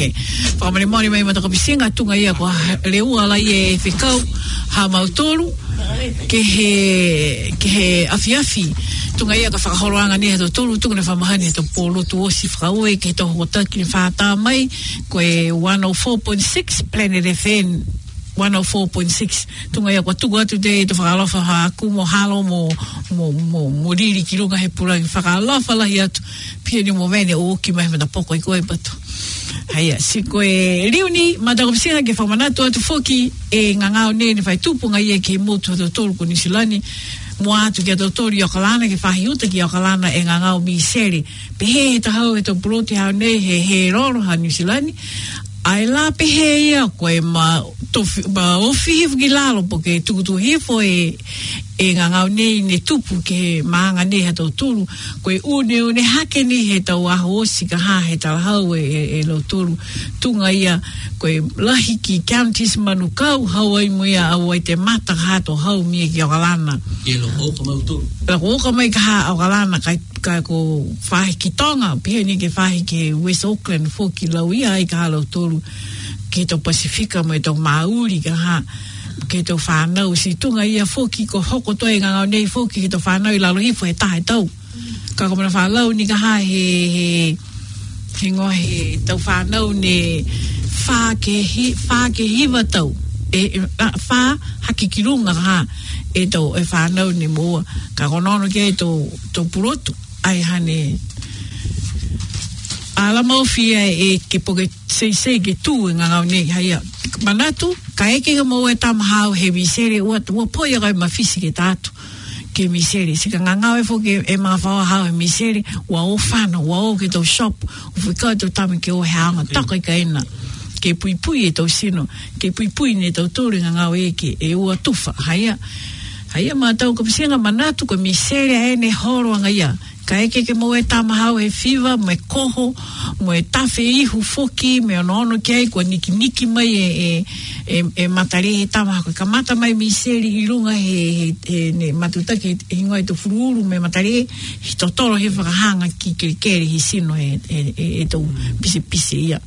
ke whamare mori mai mataka pisinga tunga ia ko leua la ie whikau ha mautolu ke he afiafi tunga ia ka whakahoroanga ni he tolu tunga ne whamahani he to polo tu osi whakaue ke he to hotaki ni whātā mai koe 104.6 Planet FM 104.6 tunga ia kwa tuku atu te to whakalofa haku mo halo mo riri ki runga he purangi whakalofa lahi atu pia ni mo vene o ki mai mena poko i koe pato haia si koe riuni matakopisinga ke whamanatu atu foki e ngangao ne whai tupunga ia ke motu atu tolu ko nisilani mo atu ki atu tolu i okalana ke whahi uta ki okalana e ngangao mi seri pe he tahau e to proti hao ne he roro ha nisilani ai la pe he ia koe ma ofi hifu ki lalo po ke tukutu hifo e ngangau ne tupu ke maanga ne he tau tulu koe une hake ni he tau aho osi ka ha he tau hau e lo tulu tunga ia koe lahi ki counties manukau hau ai muia au ai te mata hato hau mie ki Okalana e lo hoka mau tulu lo hoka mai ka ha Okalana kai ko whahi ki Tonga pia ni ke whahi ke West Auckland fo ki lau ia ai ka ha lo tulu ke to Pasifika mai to Mauri ka ha ke to whanau si tunga ia foki ko hoko toi ngangau nei foki ke to whanau i lalo hifo he tahe tau ka komana whanau ni ka ha he ngohe tau whanau ne wha ke hiva tau wha haki ki runga ha e tau e whanau ni mua ka konono ke to purotu ai hane ala mau fia e ke poke sei ke tu ngangau nei haia manatu ka eke ka mau e tamahau he misere ua poia kai mafisi ke tatu ke misere si ka ngangau e foke e mga whaua hau e misere ua o whana ua o ke tau shop ufika tau tami ke o heanga taka i ka ena ke pui e tau sino ke pui ne tau tore ngangau eke e ua tufa haia matau ka pisinga manatu ka misere e ne horoanga ia ka eke ke mo e tamahau he fiva me koho mo e tafe ihu foki me ono ke ai kua niki mai e matare he tamahau ka mata mai miseri i runga he ne matutaki hingo e to fururu me matare hi totoro he whakahanga ki kerikere hi sino e tau pisi ia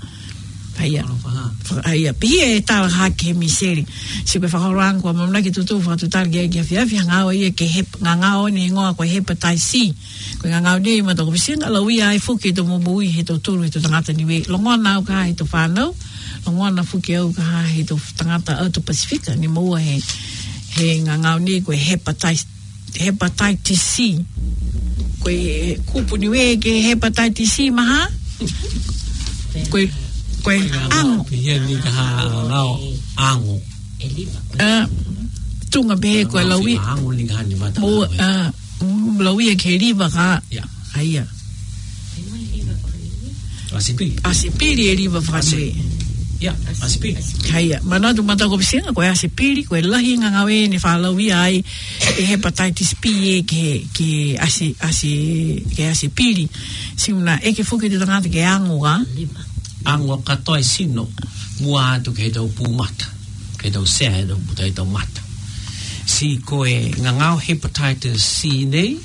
Aia, pia e tawa hake he miseri. Si koe whakauranga kua mamna ki tutu whakatutari ki awhiawhi ngao ia ke ngangao ni ngoa koe hepatitis C. Koe ngangao ni ima toko pisinga lau ia ai fuki to mobui he to turu he to tangata niwe. Longona au ka he to whanau, longona fuki au ka he to tangata au to Pasifika ni maua he ngangao ni koe hepatitis C. Koe kupu niwe ke hepatitis C maha? Koe ango pia ni ka ngao ango tunga be ko lawi ango ni ka ni mata mo lawi ke riba ka aia asipiri riba fane asipiri aia manatu mata ko pisinga ko asipiri ko lahi ngawe ni fa lawi ai e hepatitis B ke asipiri simuna e ke foke de ngata ke ango ga ango katoa sino mua atu ke tau pumata ke tau sea tau putai tau mata si koe ngangau hepatitis C nei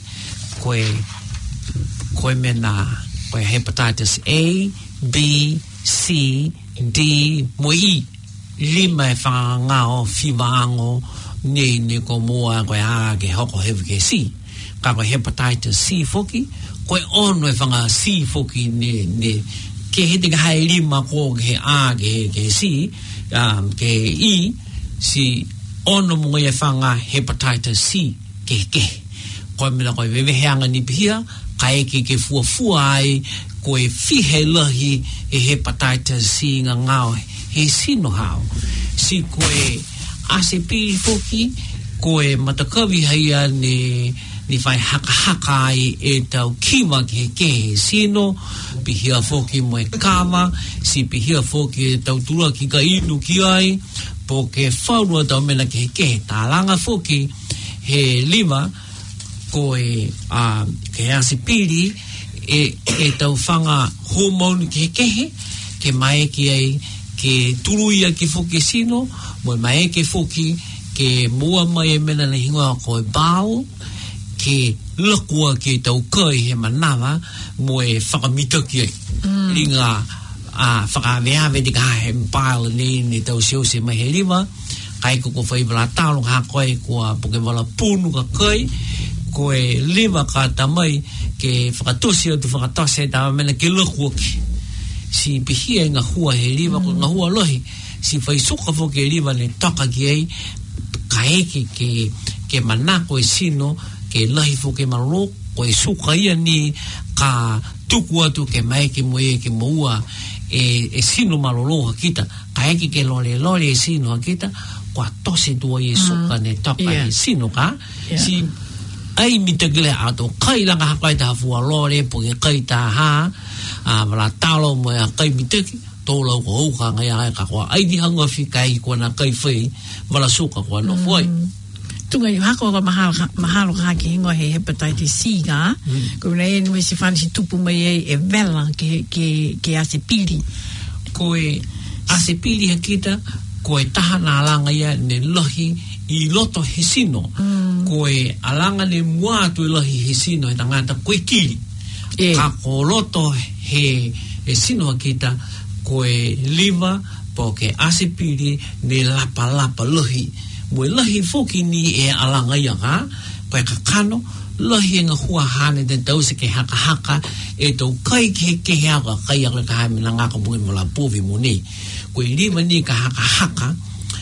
koe mena koe hepatitis A, B, C, D mo I lima e whangangao whiwaango nei ko mua koe a ke hoko hevu ke C ka koe hepatitis C foki koe ono e whanga C foki ne ke he te hai lima ko ke a ke si ke I si ono mo ye fanga hepatitis C ke ko me la ko ve hanga ni pia ka ke fua ai ko e fihe lahi e hepatitis C ngao he sino hao si ko e ACP foki ko e matakawi haia ni fai haka ai e tau kima ke sino pihia foki mo e kama si pihia foki tau tura ki ka inu ki ai po ke whaurua tau mena ke tālanga foki he lima ko e ke asipiri e tau whanga hormone ke mai ki ai ke turuia ki foki sino mo mai ke foki ke mua mai mena na hingoa ko e bao ke lakua ke tau kai he manawa mo e whakamita ki ai. Ringa whakaweawe di ka he mpāla ni tau sio se mai he liwa kai ko whai wala tālong ha koe kua puke wala pūnu ka koe koe liwa ka tamai ke whakatosi au tu whakatose tawa mena ke loku oki si pihia ngā hua he liwa ko ngā hua lohi si whai suka fo ke liwa ne toka ki ei ka eke ke manako e sino ke lahi fo ke marolo ko e suka ia ni ka tuku atu ke mai ke moe ke moua e sino marolo hakita ka eke ke lore e sino hakita kwa tose tua e suka ne toka e sino ka si ai mitagile ato kai langa hakai ta hafua lore po ke kai ta ha wala talo mo ya kai mitaki tolo ko uka ngai ai ka kwa ai di hanga fikai ko na kai fei wala suka ko no foi tunga yu hako ka mahalo ka ki hingo he hepatitis C ga ko nei ni se fan si tupu mai e vela ke ase pili ko e ase pili hakita ko e taha na alanga ia ne lohi i loto hesino ko e alanga ne mua tu lohi hesino e tangata koe kiri ka ko loto he sino hakita ko e liva po ke ase pili ne lapa lohi mo lohi foki ni e alanga ia ka ko e kakano lohi nga hua hane de dause ke haka e tau kai ke haka kai ala ka hame na ngaka bungi mo la puvi mo ni ko i liva ni ka haka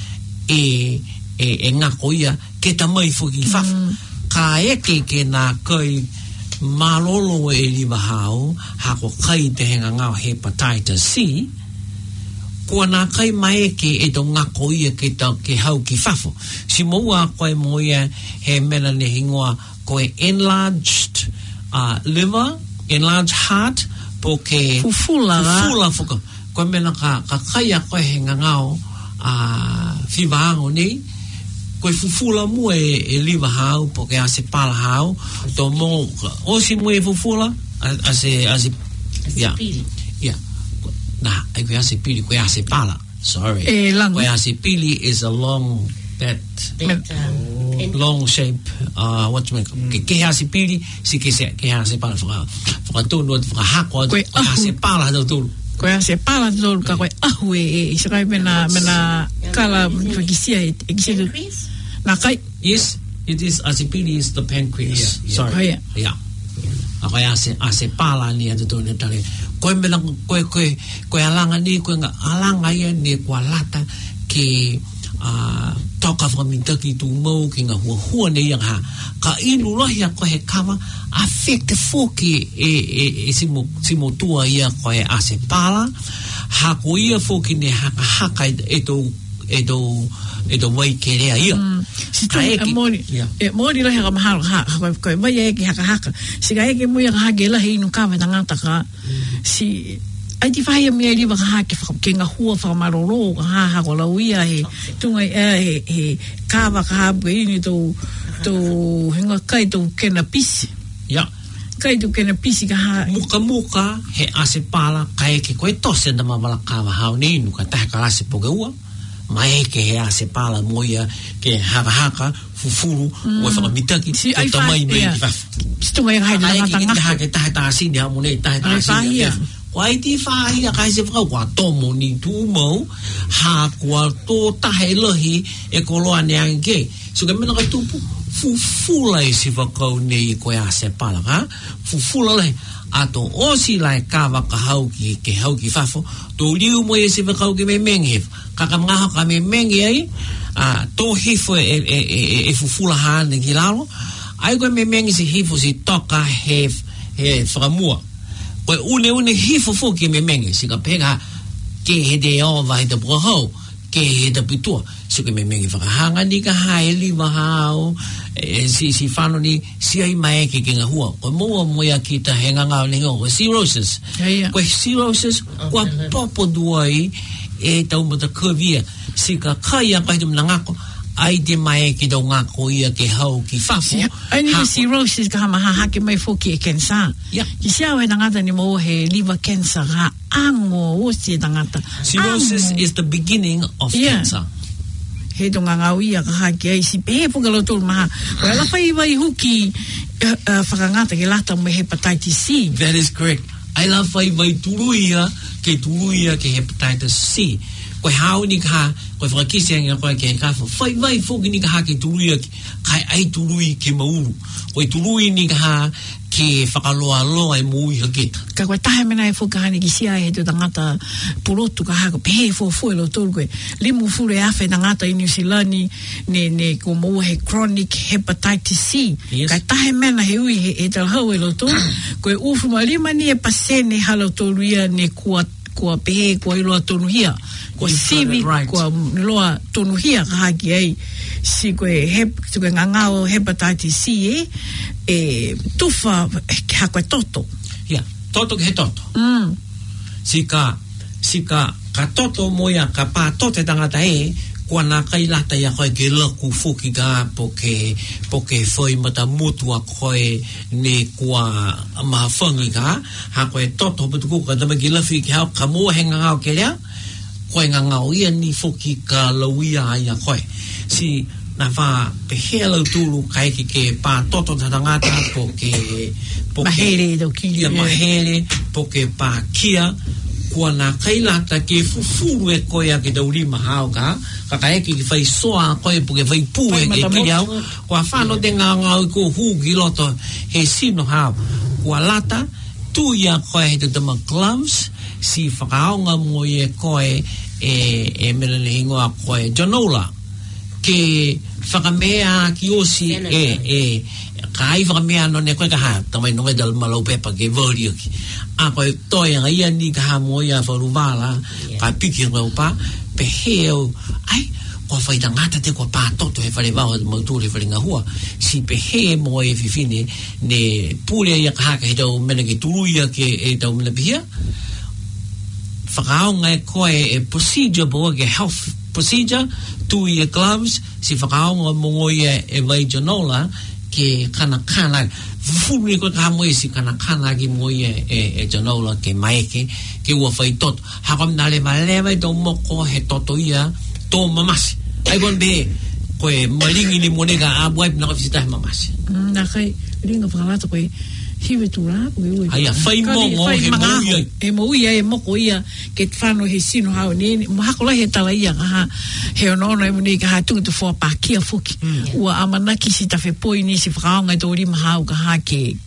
e ngako ia ke tamai foki fafa ka eke ke na kai malolo e liva hao hako kai te henga ngao hepatitis C ko na kai mai ke e to ngako ia ke hau ki fafo si moa koe moia he mena ne hingoa koe enlarged liver enlarged heart po ke fufula fuka koe mena ka kai a koe he ngangao whiwaango nei koe fufula mua e liver hau po ke ase pala hau to mo o si mua e fufula ase nah, koe ase pili, koe ase pala. Sorry. Koe ase pili is a long, long shape. What do you mean? Ke ase pili, si ke ase pala. Whakatonu, whakahako, koe ase pala hau tolu. Koe ase pala tolu ka koe ahu e sakai mena kala whakisia e kisia. Na kai? Yes, it is, ase pili is the pancreas. Sorry. Yeah. Koe ase pala ni hau tolu tali. Koe mena koe alanga ni koe nga alanga ia ni kua lata ke toka whakamintaki tu mau ki ngā hua ne iang ha ka inu lohi a koe he kawa affect foki e simo tua ia koe ase pala hako ia foki ne haka e do wai ke rea ia si tu mori lohi ka mahalo koe mai e ki haka si ka eke mui ka hake lahi inu kawa tangata ka si ai ti whai mea liwa ka hake ke ngā hua whamaroro ka hako lau ia he tunga he kawa ka hapu e ini tau hinga kai tau kena pisi kai tau kena pisi ka ha muka he ase pala ka eke koe tose na mawala kawa hao ne inu ka tahe ka ase poke ua mai ke he ase pala moia ke haka fufuru o whakamitaki ke tamai mai ki whafu stunga i haida ngata ke tahe ta asini hamo nei tahe ta asini wai ti whahia kai se whakau kua tomo ni tu mau ha kua tō tahe lohi e koloa ne ange so ke mena kai tupu fufula e si whakau nei koe ase pala ka fufula lei ato osi lai kawa ka hau ki ke hau ki whafo tō liu mo e si whakau ki me mengi kaka ngaha ka me mengi ai tō hifo e fufula hane ki lalo ai koe me mengi si hifo si toka he whakamua koe une hifo fo ki me mengi si ka pega ke he de ova he te puahau ke he te pitua si ka me mengi whakahanga ni ka hae liwa hao si whano ni si ai mai ke ngā hua koe mua moia ki ta he ngangao ni ngō koe cirrhosis koe cirrhosis koe popo duai e tau mata kawia si ka kai a kai tum na ngako ai te mai ki tau ngako ia ke hau ki whafo ai ni cirrhosis ka hamaha hake mai foki e cancer ki siawe tangata ni mo he liver cancer ha ango o si tangata cirrhosis is the beginning of cancer he tonga ngau ia ka hake ai si pe pukalo tolu maha koe la whai huki whakangata ke lata me hepatitis C that is correct ai la fai vai tuluia ke hepatitis C ko hau ni ka ko fakisi nga ko ke ka fai vai fo ni ka ke tuluia kai ai tului ke maulu ko tului ni ka ke whakaloa e mui haketa. Ka koe tahe mena e whukahani ki sia e te tangata purotu ka hako pehe fo lo tolu koe limu fure awhe tangata i New Zealand ne ko mua he chronic hepatitis C. Yes. Ka tahe mena he ui he talahau e lo tolu koe ufuma lima ni e pasene halo tolu ia ne kua pehe kua iloa tonu hia kua sivi kua iloa tonu hia ka haki ei si koe ngangao hepatitis C tufa hako e toto. Yeah, toto ke he toto. Sika ka toto moia ka pā tote tangata kua nā kai lata ia koe ke laku fuki ka poke foi mata mutua koe ne kua mahawhangi ka ha koe toto patuku ka tama ki lafi ki hao ka mua he ngangao ke lea koe ngangao ia ni fuki ka lauia ia koe si na wha pehea lau tūru kai ke pā toto tangata poke mahere do ki ia mahere poke pā kia kua nā kailata ke fufuru e koe a ke taurima hao ka eke ki whai soa koe po ke whai pū e ke ki au kua whano te ngau ko hū ki loto he sino hao kua lata tū ia koe he te tama gloves si whakaonga mo e koe e mera ne hingoa koe janola ke whakamea ki osi ka ai whakamea no ne koe ka haa tamai nonga dal malau pepa ke vori oki a koe toi anga ia ni ka haa mo ia wharuvala ka piki ngau pa pe heo ai kua whaita ngata te kua pātoto he whare wau mautore whare ngahua si pe he mo e whiwhine ne pūrea ia ka haka he tau mena ke turuia ke e tau mena pihia whakaonga e koe e procedure boa ke health procedure tu ia gloves si whakaonga mongo ia e vai janola ke kana fulu ko ka mo si kana ki mo e janola ke maeke ke ua fai toto hakam nale maleva do moko he toto ia to mamasi ai bon be ko e malingi ni monega a wipe na visita mamasi na kai ringa falata ko hiwe tura ko ui ai fai mo he mo ia e moko ia ke fano he sino hao ni mo hakola he tala ia ha he ono e mo ni ka ha tu fo pa kia fuki ua amanaki si ta fe poi ni si fraanga to ri ma ka ha ke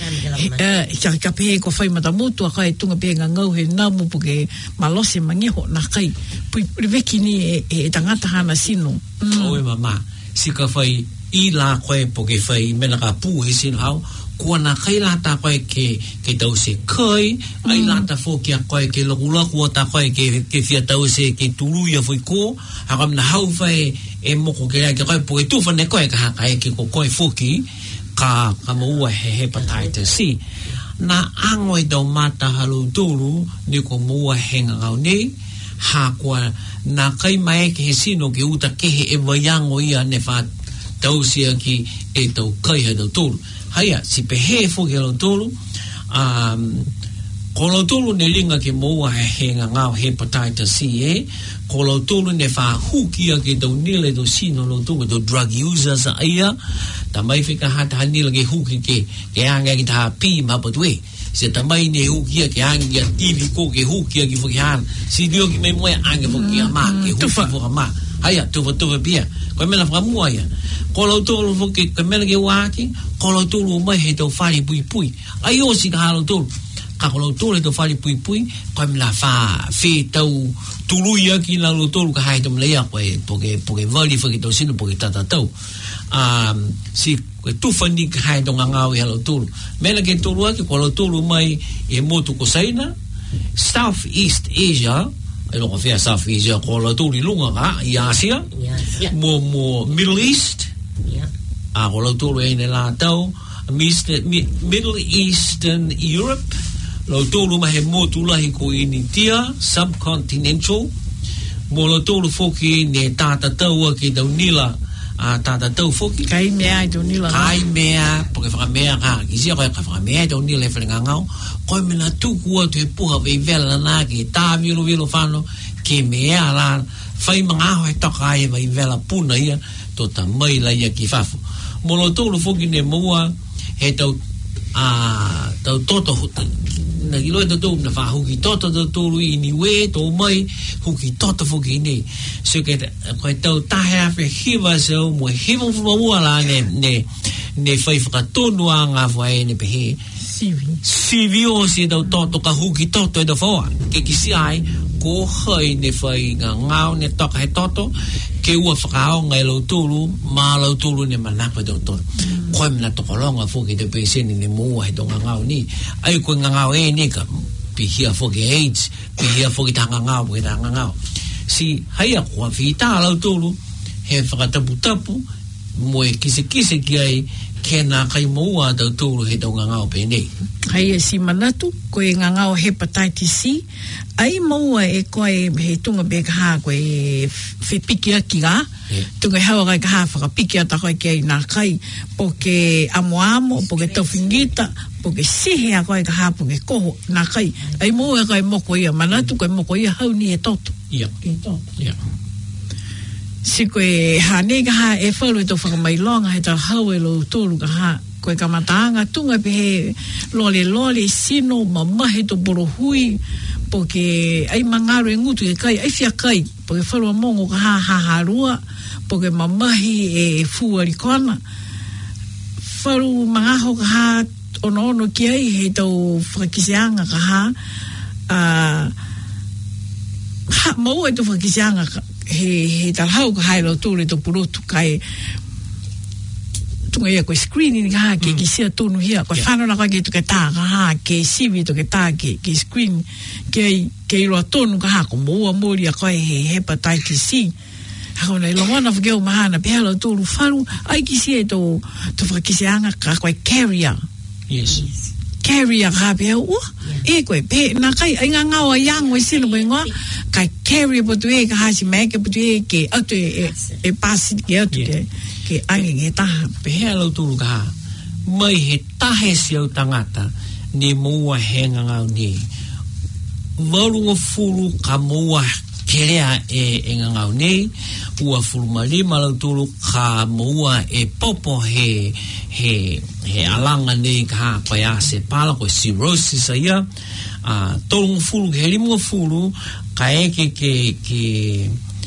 ka pe ko fai mata mutu ka e tunga pe ngau he na mo puke malose mangeho na kai pui veki ni e tangata hana sino o e mama si ka fai i la koe poke fai mena ka pu he sino hao kua na kai lata koe ke tau se kai ai lata fo kia koe ke lagula kua ta koe ke fia tau se ke turu ia foi ko hakam na hau fai e moko ke rea ke koe po e tufa ne koe ka haka e ke ko koe foki ka maua he hepatitis C na ango i tau mata halu turu ni ko maua he ngangau nei ha kua na kai mai ke he sino ke uta kehe e wayango ia ne fa tau sia ki e tau kai he tau turu haia si pehe fo ke lo tolu ko lo tolu ne linga ke moa he ngau hepatitis C ko lo tolu ne fa hukia ke do nile do sino lo tolu do drug users ia ta mai fika hata hanila ke huki ke anga ki ta pi ma potwe se ta mai ne hukia ke anga tv ko ke hukia ki fo han si dio ki mai moa anga fo ki ama ke huki fo ama haia tu bia ko mena fa moa ia ko lo tolu fo ke mena ke waki ko lo tolu mai he to fali pui ai o si ka lo tolu ka ko lo tolu to fali pui ko mena fa fe tau tulu ia ki la lo tolu ka hai to mlea ko e poke vali fo ke to sino poke tata tau si ko tu fani ka hai to ngangau ia lo tolu mena ke tolu ki ko lo tolu mai e motu ko saina Southeast Asia e lo fia South Asia ko lo tolu lunga ka i Asia mo Middle East ko lo tolu e ne la tau Middle Eastern Europe lo tolu ma he motu lahi ko initia subcontinental mo lo tolu foki ne tata tau ki tau nila tata tau foki kai mea tau nila poke whaka mea ka kisia koe ka whaka mea tau nila e whalinga ngau koe mena tuku atu e puha vei vela na ki tā vilo whano ke mea la whai mga ho e toka e vei vela puna ia to ta mai la ia ki whafo mo lo tolu foki ne mua he tau tau toto na gilo to na fa huki toto to lui ni we to mai huki toto fuki ni so ke ko tau ta ha fe hiva so mo hiva fu mo ala ne fai fa tonu anga vai ne pe sivi o si tau toto ka huki toto do fo ke kisi ai ko hai ne fai ngao ne to ka toto ke ua whakao ngai lau tūru, mā lau tūru ne manapa tau tō. Koe mna tokolonga fōki te peiseni ne mua he tō ngangao ni. Ai koe ngangao ni ka pihia fōki AIDS, pihia fōki tā ngangao, pōki tā ngangao. Si haia kua whita lau tūru, he whakatapu-tapu, moe kise ki ai, ke nā kai mua tau tūru he tō ngangao pēnei. Haia si manatu, koe ngangao hepatitis C, ai maua e koe he tunga be kaha koe whi piki aki ngā, tunga hawa kai kaha whakapiki ata koe kei nā kai, po ke amo, po ke tawhingita, po ke sihe a koe kaha, po ke koho nā kai, ai maua e koe moko ia manatu, koe moko ia hau ni e toto. Ia. Si koe hane kaha e whalu e tō whakamailonga he tau hau e lo tōru kaha, koe kamataanga tunga pe he lole sino mamahe tō borohui, po ke ai mangaro e ngutu e kai, ai fia kai, po ke whalua mongo ka haharua, po ke mamahi e fuari kona. Whalu mangaho ka ha ono ki ai he tau whakakiseanga ka mau e tau whakakiseanga he talhau ka hae lau tūre tō purotu kai tunga ia koe screening ka ke kisia tonu hia koe whanona koe ke tuke tā ka ke sivi tuke tā ke screen ke iroa tonu ka ko moua mori a koe he hepatitis C hako nei longona whakeo mahana pēha lau tōru wharu ai kisia e tō whakakiseanga ka koe carrier carrier ka pēha e koe pē nā kai ai ngā ngāua yango e sino koe ngoa kai carrier potu e ka hasi meke potu e ke atu e pasi ke atu ke ange nge taha. Pehea lau tūru ka mai he tahe si au tangata ni mua he ngangau ni. Marunga furu ka mua kerea e ngangau ni, ua furu malima lau tūru ka mua e popo he alanga ni ka koe ase pala koe cirrhosis a ia. Tōrunga furu ke herimunga furu ka eke ke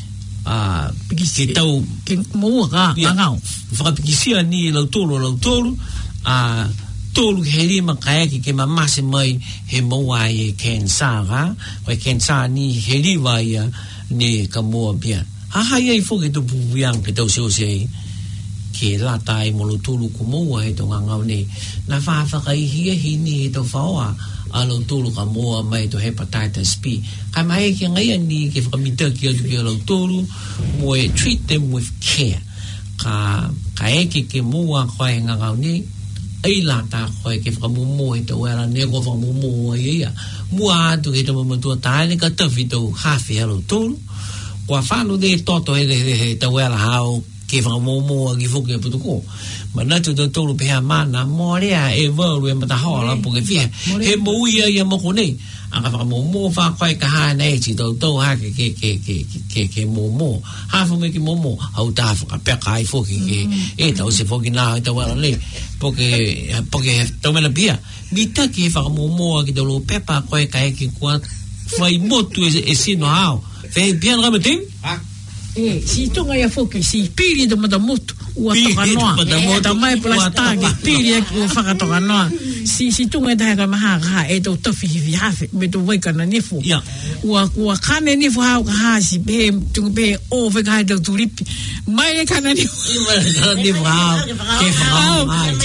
tau ke mua ka ngangau whakapikisia ni lau tōru tōru ke herima ka eke ke mamase mai he mua e kensa ka koe kensa ni heriwa ia ni ka mua pia haha iai fōke tō pupuiang ke tau seosei ke latai molo tōru ku mua he tō ngangau ni na whawhakaihia hi ni he tō whaoa alo tōru ka mua mai to hepatitis B. Kai mai ke ngai ani ke whakamita ki atu ki alo tōru mo e treat them with care. Ka eke ke mua koe ngangau ni ai la ta koe ke whakamumo he tau era ne ko whakamumo ia. Mua atu ke tau mamatua tae ka tawhi tau hawhi alo tōru. Kua whanu de toto he tau era hao ke whakamumo ki whuke putuko. Manatu tau tōru peha mana morea e waru e matahola po ke whia he mouia ia moko nei anga whakamomo whakoe ka haa nei si tau tau ha ke momo hawhunga ki momo hau tā whakapeka ai whoki ke e tau se whoki nā tau wala nei po ke tau mena pia mi taki he whakamomo ki tau lo pepa koe ka eke kua whai motu e sino hao whai pia nga mating si tunga ia whoki si piri do mata motu ua toka noa e ta mai plastagi piri e ua whakatoka noa si tunga e tahe ka maha ka e tau tawhi hiwi hawhi me tau waikana nifu ua kane nifu hao ka haa si pehe tunga pehe o wheka hai tau turipi mai e kana nifu hao ke whakao ai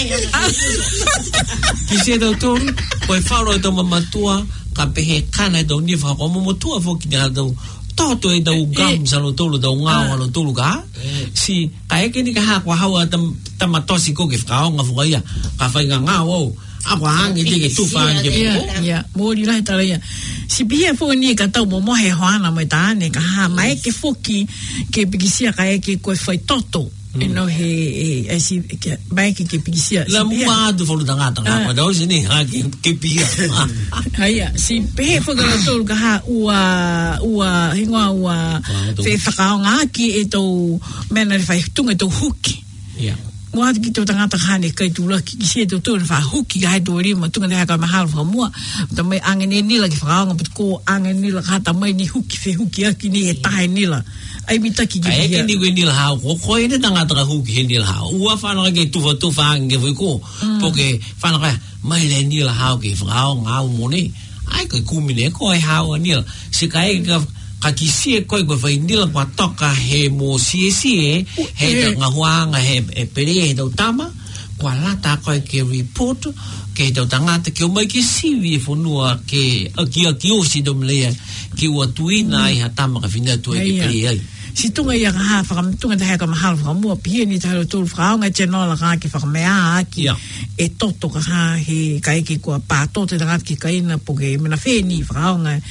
ki se tau tōru koe wharo e tau mamatua ka pehe kana e tau nifu hao mamatua whoki ni hao toto e tau gam sa lo tolu tau ngau lo tolu ka si ka eke ni ka ha kwa hawa tamatosi ko ke whakaonga whukaia ka whainga ngau au akwa hangi te ke tuwha anke mōri lai tala ia si pihia fo ni ka tau momohe hoana mai taane ka ha ma eke foki ke pikisia ka eke koe whai toto e no he asi mai ke pikisia la mua do folu tangata ka do sini ha ke pihia haia si pe fo ka tolu ka ha ua hinga fe whakaonga ki e tau mena whai tunga tau huki Mua ki tō tangata kāne kai tūla ki se tō tō wha huki hai tō rima tunga te haka mahalo wha mua ta mai angene nila ki whakaonga pat ko angene nila kata mai ni huki aki ni he tahe nila ai mitaki ki hia. Ai ni koe nila hao ko ene tangata ka huki he nila hao ua whanaka ke tufa ange fui ko poke whanaka mai le nila hao ke whakaonga au mone ai koe kumine koe hao nila se ka eke ka kisie koe koe whai nila kwa toka he mo sie he ngā huanga he pere he tau tama kwa lata koe ke report ke tau tangata ke o mai ke siwi e whanua ke aki o si domlea ke ua tuina ai ha tama ka whina tu e ke pere ai si tunga ia ka haa whakamutunga te hea ka mahalo whakamua pia ni tahalo tōru whakaonga tēnola ka ke whakamea aki e toto ka haa he ka eke kua pātō te tangata ki kaina po ke mena whēni whakaonga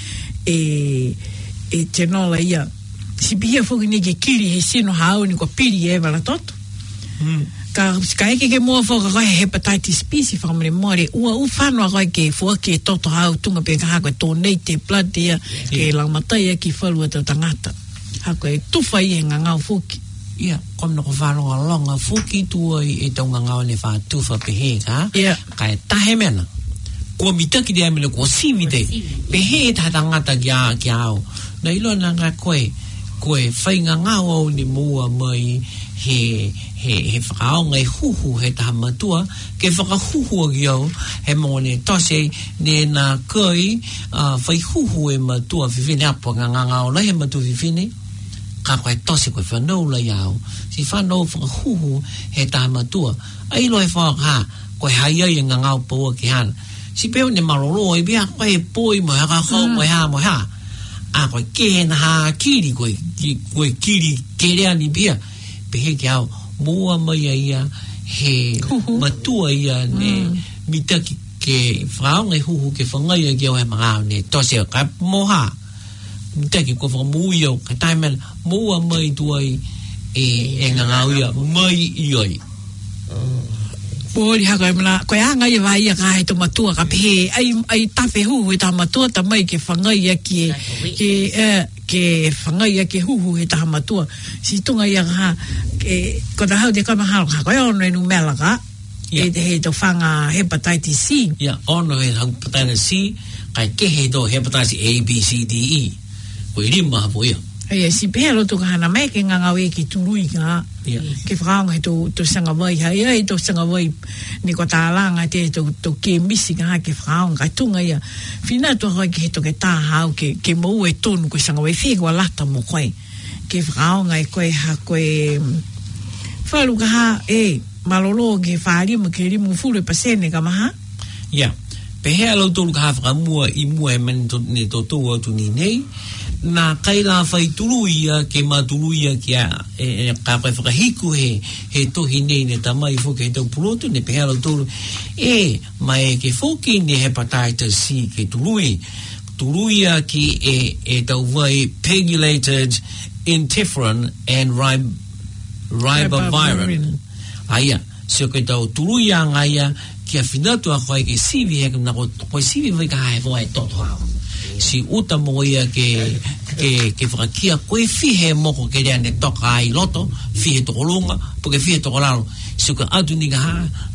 e tēnola ia si pia whuki ni ke kiri he sino hao ni kua piri e wala toto ka eke ke mua whoka koe hepatitis B si whakamare moare ua whanua koe ke whuaki e toto hao tunga pe ka haa koe tōnei te blood ia ke laumatai ia ki whalua tau tangata hako e tufa i e ngangau whuki ia komna ko whanonga longa whuki tua e tau ngangau ne wha tufa pehe ka ka e tahe mena kua mitaki de amele kua sivi de pehe ta tangata ki au na ilo na ngā koe whai ngangau au ni mua mai he whakaonga e huhu he taha matua ke whakahuhu agi au he mone tose ne na koe whai huhu e matua whiwhine apa ngangau la he matua whiwhine ka koe tose koe whanau la iau si whanau whakahuhu he taha matua ai lo e whaka koe hai ai e ngangau paua ki hana si peo ne maroro e bia koe poi mo haka kau mo ha a koe ke na ha kiri koe kiri kerea ni bia pehe ki au mua mai ia he matua ia ne mitaki ke whaonga e huhu ke whangai a kia o he mga ne tose ka moha mitaki ko whangamu ia ka taimena mua mai tuai e ngangau ia mai ioi Pori haka mana koe anga ia vai ia ka he to matua ka pehe ai tafe huhu e ta matua ta mai ke whangai ia ke whangai ia ke huhu e ta matua si tunga ia ka ko ta hau de ka mahalo ka koe ono e numela ka he to whanga hepatitis C ono he hepatitis C kai ke he to hepatitis A, B, C, D, E koe rima hapo ia si pehe lo tuka hana mai ke ngangau e ki turui ka ke whakaonga he to sanga vai hai to sanga vai ni ko tālanga te to ke misi ka ke whakaonga kai tunga ia whina to hoi ke he to ke tā hau ke mou e tonu ko sanga vai whekua lata mo koe ke whakaonga e koe ha koe whalu ka ha malolo ke whaarima ke rimu fure pasene ka maha pehe alo tolu ka whakamua i mua e mani ne to tō atu ni nei na kai la whai turuia ke maturuia kia ka koe whakahiku he tohi nei ne tamai whoke he tau purotu ne pehe alo tolu mai ke whoki ne hepatitis C ke turuia ki e tau vai pegylated interferon and ribavirin aia so ke tau turuia ngaia kia whinatu a koe ke sivi heke na koe sivi vai ka hae voa e toto hao si uta mo ia ke whakakia koe whihe moko ke rea ne toka ai loto whihe toko lunga po ke whihe toko lalo si ka atu ni ka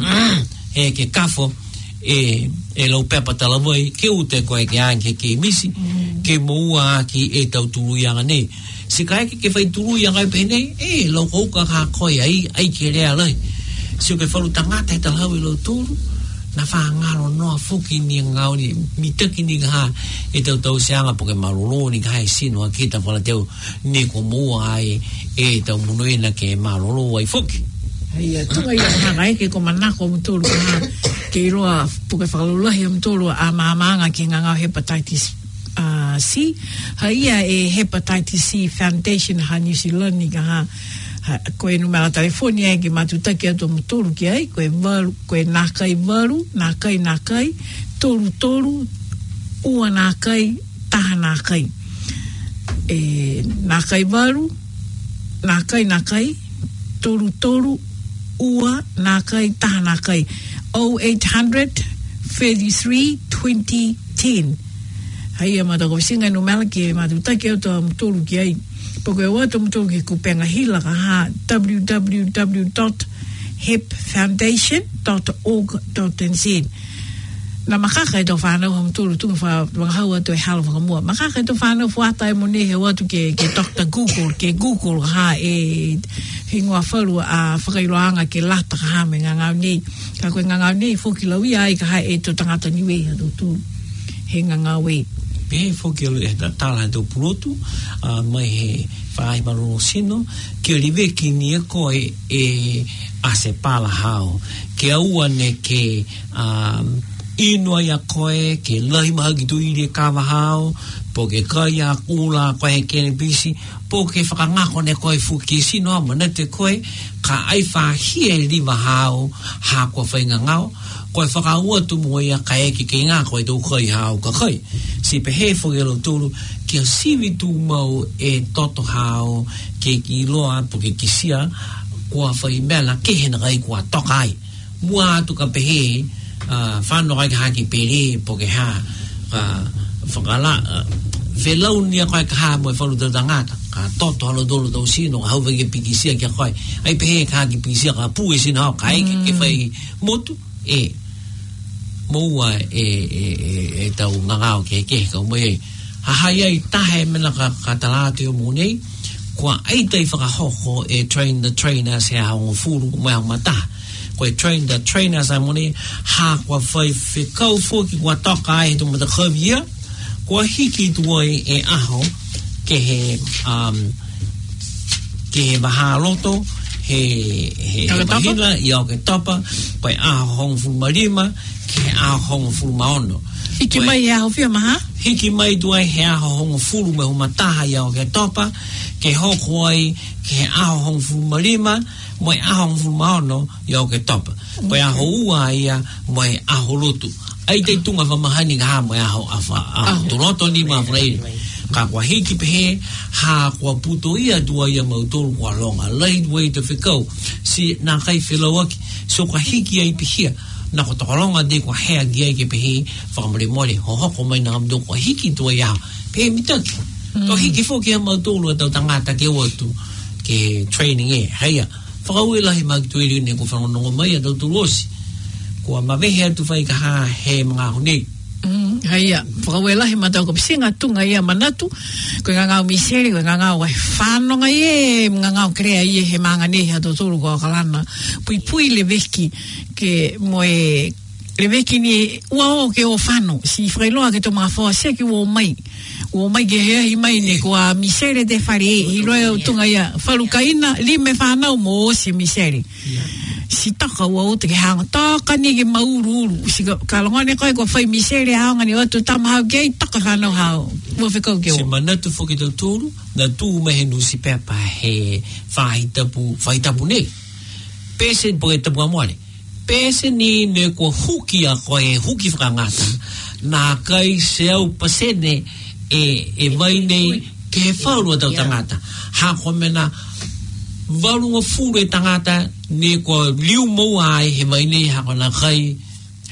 ke kafo e lau pepa talavai ke ute koe ke anke ke misi ke moua ki e tau turuianga nei si ka eke ke whai turuianga e pene lau kouka ka koe ai ke rea lai si ka whalu tangata e talau e lau turu na whangaro noa whuki ni ngau ni mitaki ni ka e tau seanga po ke maroro ni ka e sino a kita whala teo ne ko mua ai e tau munoena ke maroro ai whuki tunga ia hanga e ke ko manako mtoro ka ke iroa po ke whakalulahi mtoro a maamanga ki ngangau hepatitis C haia e hepatitis C foundation ha New Zealand ni ka koe numera telefonia e ki matutaki ato mutoro ki ai koe nakai varu nakai toru ua nakai taha nakai nakai varu nakai toru ua nakai taha nakai 0800 33 2010 haia matako singa numera ki matutaki ato mutoro ki ai Poko e wata mutoro ke kupenga hila ka ha www.hepatitis hepfoundation.org.nz. Na makaka e to whanau hong tūru tunga whakahaua to e halo whakamua. Makaka e to whanau whata e mone he watu ke Dr. Google, ke Google ha e hingoa wharu a whakairoanga ke lata ka ha me ngangau nei. Ka koe ngangau nei whoki lawi ai ka ha e to tangata niwe ha to tūru. He ngangau e. Pe whoki alu e ta tala to purotu, mai he whaai marono sino, ke rive ki ni e koe e ase pala hao. Ke aua ne ke inoa ia koe, ke lahi mahagi tu ire kawa hao, po ke kai a kula koe he kene bisi, po ke whakangako ne koe fuki sino a manete koe, ka ai whahia e riva hao, ha kua whainga ngao, koe whakaua tu mua ia ka eki ke ngā koe tau kai hao ka kai. Si pe he whakelo tūru, ke a siwi tu mau e toto hao, ke ki loa, po ke kisia, kua whai mela ke hena kai kua toka ai. Mua atu ka pehe, whanau kai ka haki pere po ke ha whakala whelau nia kai ka ha moe whalu tau tangata ka toto halo dolo tau sino ka hauwa ke pikisia kia kai ai pehe ka haki pikisia ka pūe sino hao ka eke ke whai motu moua e tau ngangao ke ka ume hahai ai tahe mena ka talate o munei kua ai tai whakahoko e train the trainers he hao ngofuru mea mataha koe train the trainers ai moni ha kua whai whikau fōki kua toka ai tu mata kawia kua hiki tuai e aho ke he maha loto he mahina i au ke topa koe aho hong fulu marima ke aho hong fulu maono hiki mai e aho whia maha hiki mai tuai he aho hong fulu me humataha i au ke topa ke hoko ai ke aho hong fulu marima moe aho ngulu maono iau ke topa. Koe aho ua ia moe aho lotu. Ai te tunga whamahani ka ha moe aho toloto ni maa whareire. Ka kua hiki pehe, ha kua puto ia tua ia mautoro kua longa. Laid way to whikau. Si nā kai whelawaki. So kua hiki ai pehia. Nā ko tokalonga de kua hea gi ai ke pehe. Whakamare more. Ho hoko mai nā amdo kua hiki tua ia. Pehe mitaki. Ko hiki fōki ha mautoro atau tangata ke watu. Ke training e. Heia. Whakaue lahi magtuiri ne ko whanonongo mai a tau turosi. Kua mawehe atu whai ka ha he mga honei. Haia, whakaue lahi matau ka pisinga tunga ia manatu. Koe ngangau miseri, koe ngangau ai whanonga ie, ngangau krea ie he manga nehe a tau turu kua kalana. Pui le veki ke moe, le veki ni ua o ke o whano. Si whailoa ke to mga whaasea ki ua o mai. O mai ke hea hi mai ne kua misere de whare i roe o tunga ia wharukaina li me whanau mo o si misere si taka ua o te ke hanga taka ni ke mauru si ka longane koe kua whai misere hanga ni watu tamahau kei taka whanau hao ua whikau ke o si manatu whoki tau tūru na tū mehe nusi pepa he whaitapu nei pese po e tapu amoare pese ni ne kua huki a koe huki whakangata na kai seau pasene e vai nei ke whaurua tau tangata ha ko mena valunga furu e tangata ne ko liu mau ai he vai nei ha ko na kai